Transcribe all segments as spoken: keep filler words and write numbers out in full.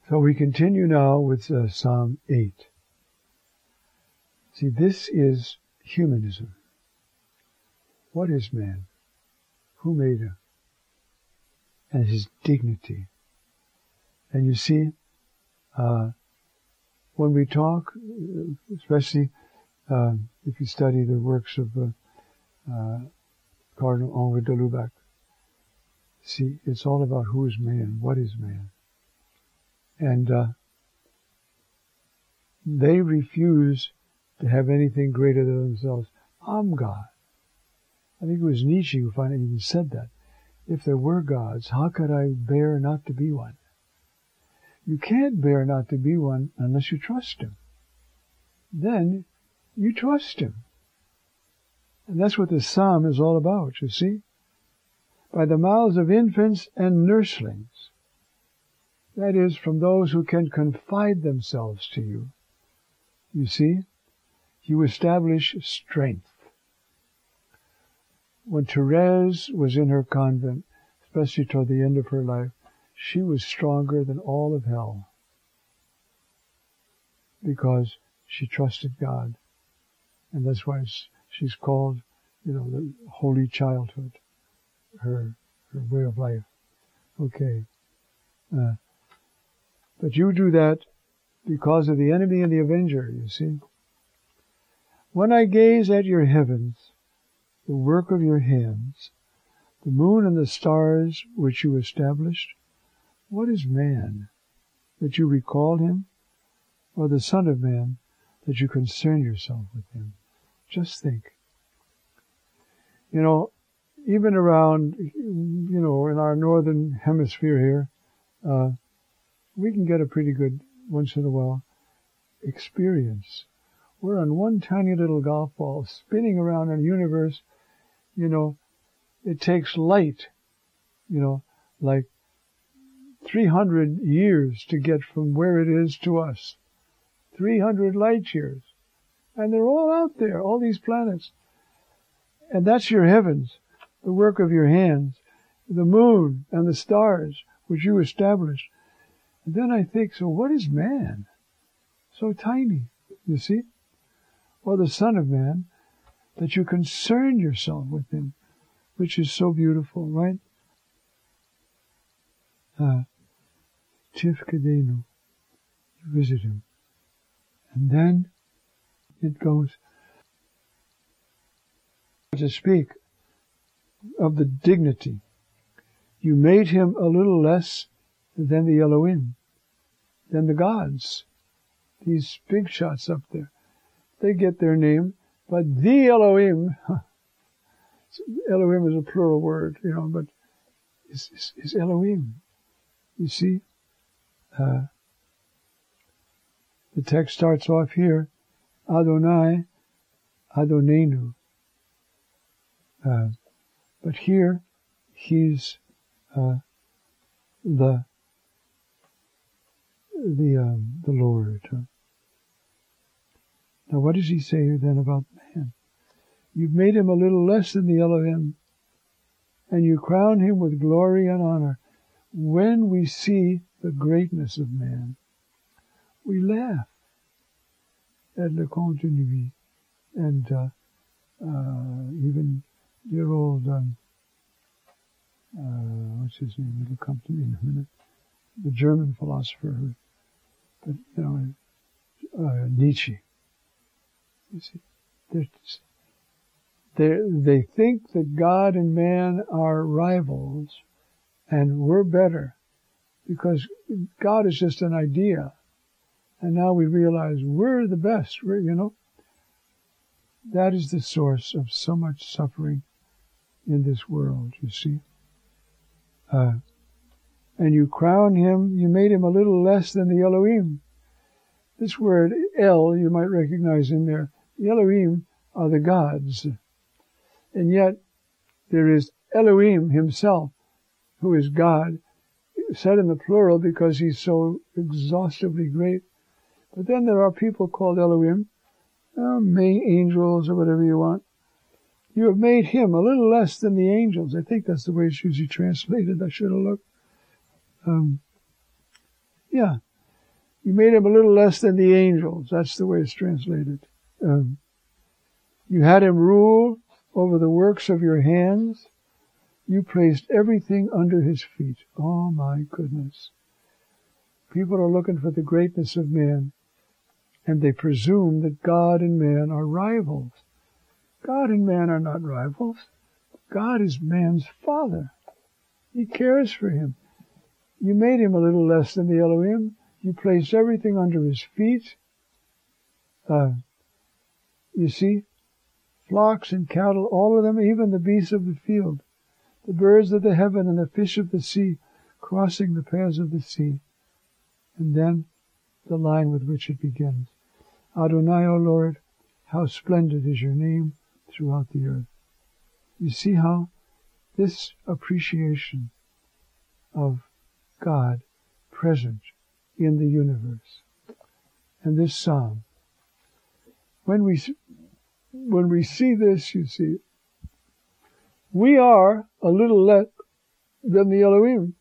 So we continue now with uh, Psalm eight. See, this is humanism. What is man? Who made him? And his dignity. And you see, uh, when we talk, especially uh, if you study the works of uh, uh, Cardinal Henri de Lubac, see, it's all about who is man, what is man. And uh, they refuse to have anything greater than themselves. I'm God. I think it was Nietzsche who finally even said that. If there were gods, how could I bear not to be one? You can't bear not to be one unless you trust him. Then you trust him. And that's what this psalm is all about, you see. By the mouths of infants and nurslings, that is, from those who can confide themselves to you, you see, you establish strength. When Therese was in her convent, especially toward the end of her life, she was stronger than all of hell because she trusted God. And that's why she's called, you know, the holy childhood, her, her way of life. Okay. Uh, but you do that because of the enemy and the avenger, you see. When I gaze at your heavens, the work of your hands, the moon and the stars which you established, what is man, that you recall him, or the Son of Man, that you concern yourself with him? Just think. You know, even around, you know, in our northern hemisphere here, uh, we can get a pretty good, once in a while, experience. We're on one tiny little golf ball spinning around in a universe. You know, it takes light, you know, like three hundred years to get from where it is to us. three hundred light years. And they're all out there, all these planets. And that's your heavens, the work of your hands, the moon and the stars, which you established. And then I think, so what is man? So tiny, you see? Or the Son of Man, that you concern yourself with him, which is so beautiful, right? Uh, Tifkadenu, you visit him. And then it goes to speak of the dignity. You made him a little less than the Elohim, than the gods. These big shots up there. They get their name, but the Elohim, Elohim is a plural word, you know, but it's, it's, it's Elohim. You see, uh, the text starts off here, Adonai, Adonenu. Uh, but here, he's uh, the the um, the Lord. Now, what does he say here then about man? You've made him a little less than the Elohim, and you crown him with glory and honor. When we see the greatness of man, we laugh at Le Conte de Nuit, and uh, uh, even dear old, um, uh, what's his name? It'll come to me in a minute. The German philosopher, but you know, uh, Nietzsche. You see, they they think that God and man are rivals, and we're better because God is just an idea, and now we realize we're the best. We're, you know, that is the source of so much suffering in this world. You see, uh, and you crown him. You made him a little less than the Elohim. This word El, you might recognize in there. The Elohim are the gods. And yet, there is Elohim himself, who is God, said in the plural because he's so exhaustively great. But then there are people called Elohim, uh, may angels or whatever you want. You have made him a little less than the angels. I think that's the way it's usually translated. I should have looked. Um, yeah. You made him a little less than the angels. That's the way it's translated. Um, you had him rule over the works of your hands. You placed everything under his feet. Oh my goodness. People are looking for the greatness of man, and they presume that God and man are rivals. God and man are not rivals. God is man's father. He cares for him. You made him a little less than the Elohim. You placed everything under his feet. Uh, you see, flocks and cattle, all of them, even the beasts of the field, the birds of the heaven and the fish of the sea, crossing the paths of the sea. And then the line with which it begins. Adonai, O Lord, how splendid is your name throughout the earth. You see how this appreciation of God present in the universe, and this psalm, when we when we see this, you see, we are a little less than the Elohim.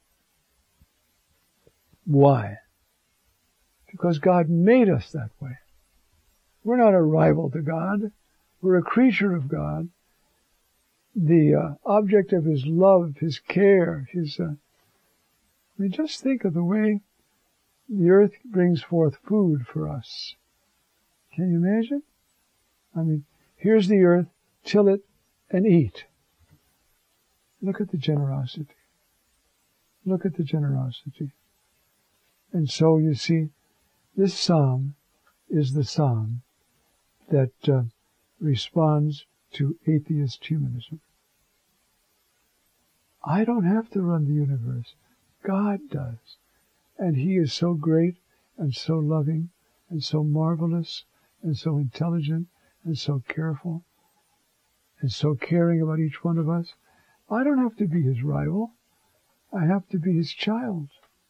Why? Because God made us that way. We're not a rival to God. We're a creature of God. The uh, object of his love, his care, his... Uh, I mean, just think of the way the earth brings forth food for us. Can you imagine? I mean, here's the earth, till it and eat. Look at the generosity. Look at the generosity. And so, you see, this psalm is the psalm that uh, responds to atheist humanism. I don't have to run the universe. God does. And he is so great and so loving and so marvelous and so intelligent and so careful and so caring about each one of us. I don't have to be his rival. I have to be his child.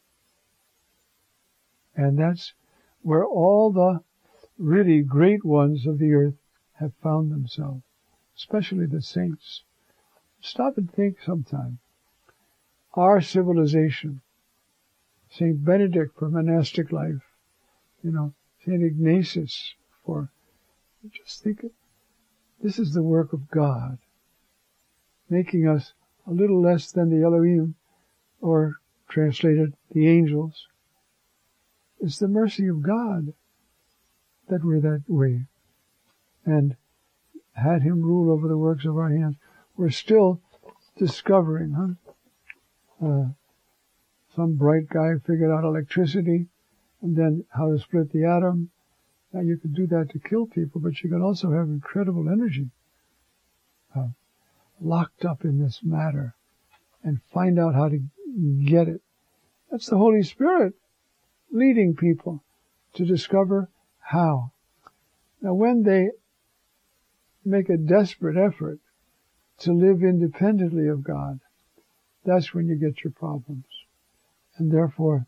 And that's where all the really great ones of the earth have found themselves, especially the saints. Stop and think sometime. Our civilization, Saint Benedict for monastic life, you know, Saint Ignatius for, just think, this is the work of God, making us a little less than the Elohim, or translated, the angels. It's the mercy of God that we're that way. And had him rule over the works of our hands. We're still discovering, huh? Uh, some bright guy figured out electricity, and then how to split the atom. Now you can do that to kill people, but you can also have incredible energy uh, locked up in this matter, and find out how to get it. That's the Holy Spirit leading people to discover how. Now when they make a desperate effort to live independently of God, that's when you get your problems. And therefore,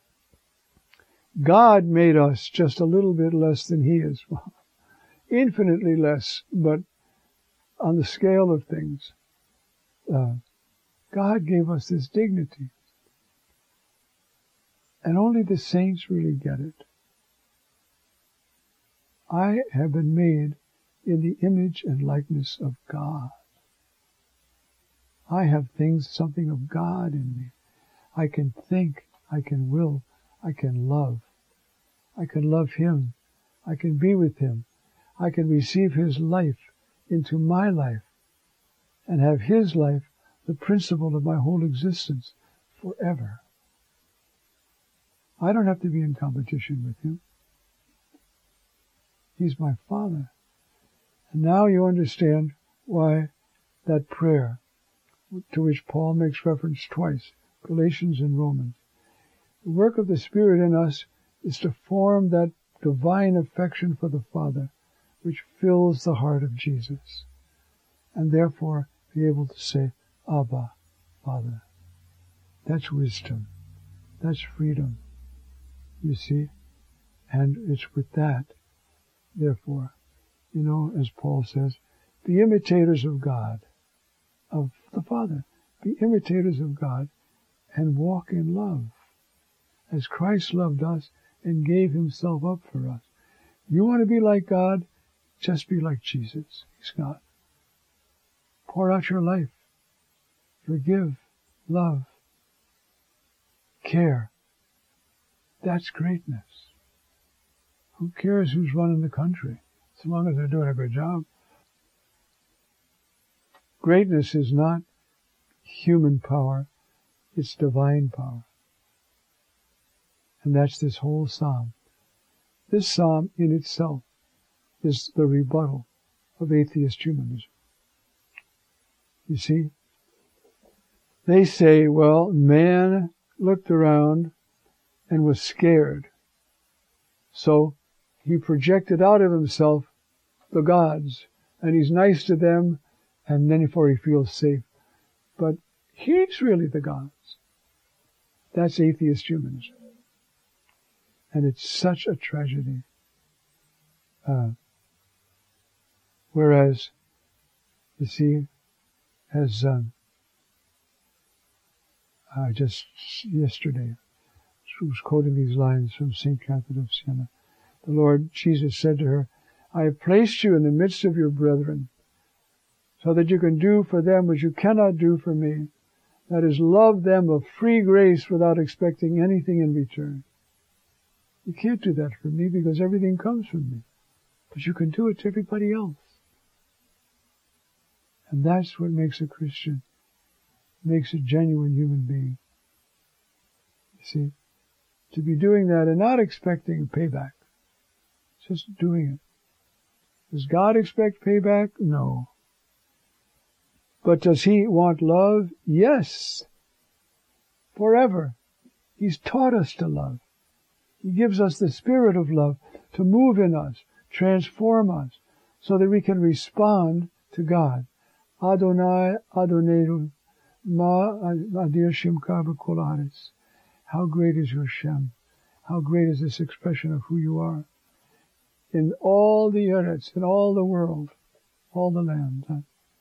God made us just a little bit less than he is. Well, infinitely less, but on the scale of things, uh, God gave us this dignity. And only the saints really get it. I have been made in the image and likeness of God. I have things, something of God in me. I can think, I can will, I can love. I can love him. I can be with him. I can receive his life into my life and have his life the principle of my whole existence forever. I don't have to be in competition with him. He's my Father. And now you understand why that prayer, to which Paul makes reference twice, Galatians and Romans. The work of the Spirit in us is to form that divine affection for the Father, which fills the heart of Jesus, and therefore be able to say, Abba, Father. That's wisdom. That's freedom. You see? And it's with that, therefore, you know, as Paul says, be imitators of God, of the Father. Be imitators of God and walk in love. As Christ loved us and gave himself up for us. You want to be like God? Just be like Jesus. He's God. Pour out your life. Forgive. Love. Care. That's greatness. Who cares who's running the country? As long as they're doing a good job. Greatness is not human power. It's divine power. And that's this whole psalm. This psalm in itself is the rebuttal of atheist humanism. You see? They say, well, man looked around and was scared. So he projected out of himself the gods, and he's nice to them, and then therefore he feels safe. But he's really the gods. That's atheist humanism. And it's such a tragedy. Uh, whereas, you see, as um, I just yesterday was quoting these lines from Saint Catherine of Siena. The Lord Jesus said to her, I have placed you in the midst of your brethren so that you can do for them what you cannot do for me. That is, love them of free grace without expecting anything in return. You can't do that for me because everything comes from me. But you can do it to everybody else. And that's what makes a Christian, makes a genuine human being. You see, to be doing that and not expecting a payback. Just doing it. Does God expect payback? No. But does He want love? Yes. Forever. He's taught us to love. He gives us the spirit of love to move in us, transform us, so that we can respond to God. Adonai, Adonai, Ma Adir Shimka B'Kolaris. How great is your Shem? How great is this expression of who you are? In all the earths, in all the world, all the lands. Huh?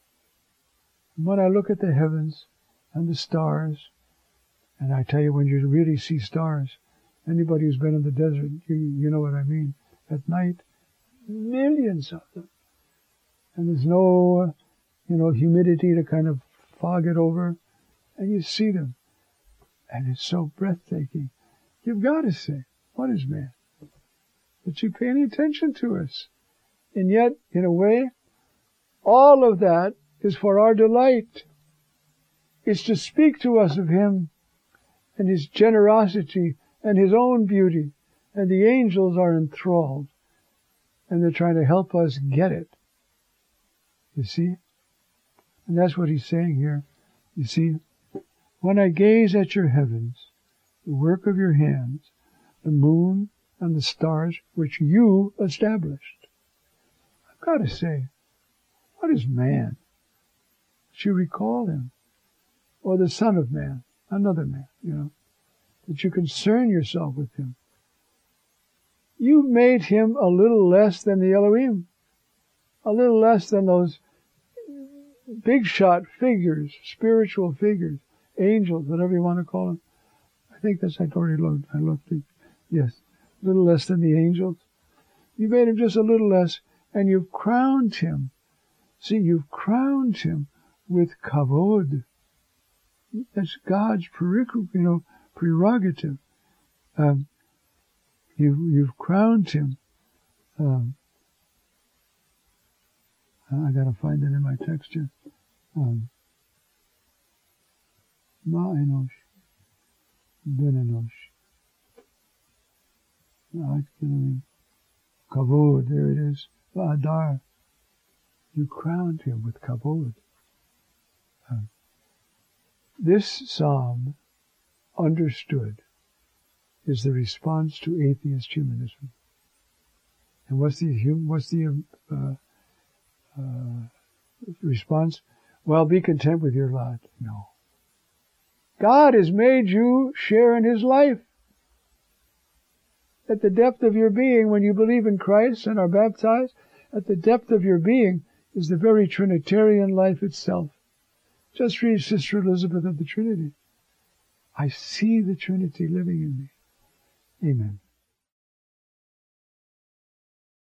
When I look at the heavens and the stars, and I tell you, when you really see stars, anybody who's been in the desert, you, you know what I mean. At night, millions of them. And there's no, you know, humidity to kind of fog it over. And you see them. And it's so breathtaking. You've got to say, what is man? But you pay any attention to us. And yet, in a way, all of that is for our delight. It's to speak to us of Him and His generosity and His own beauty. And the angels are enthralled. And they're trying to help us get it. You see? And that's what He's saying here. You see? When I gaze at your heavens, the work of your hands, the moon and the stars which you established, I've got to say, what is man? That you recall him. Or the Son of Man, another man, you know. That you concern yourself with him. You made him a little less than the Elohim. A little less than those big shot figures, spiritual figures, angels, whatever you want to call them. I think that's, I already looked, I looked, yes, a little less than the angels. You made him just a little less, and you've crowned him. See, you've crowned him with kavod. That's God's prerogative, you know, prerogative. Um, you, you've crowned him. Um, I gotta find it in my text here. Um, Ma enosh, ben enosh. Kavod, there it is. Va'adar. You crowned him with kavod. Um, this psalm, understood, is the response to atheist humanism. And what's the what's the uh, uh, response? Well, be content with your lot. No. God has made you share in His life. At the depth of your being, when you believe in Christ and are baptized, at the depth of your being is the very Trinitarian life itself. Just read Sister Elizabeth of the Trinity. I see the Trinity living in me. Amen.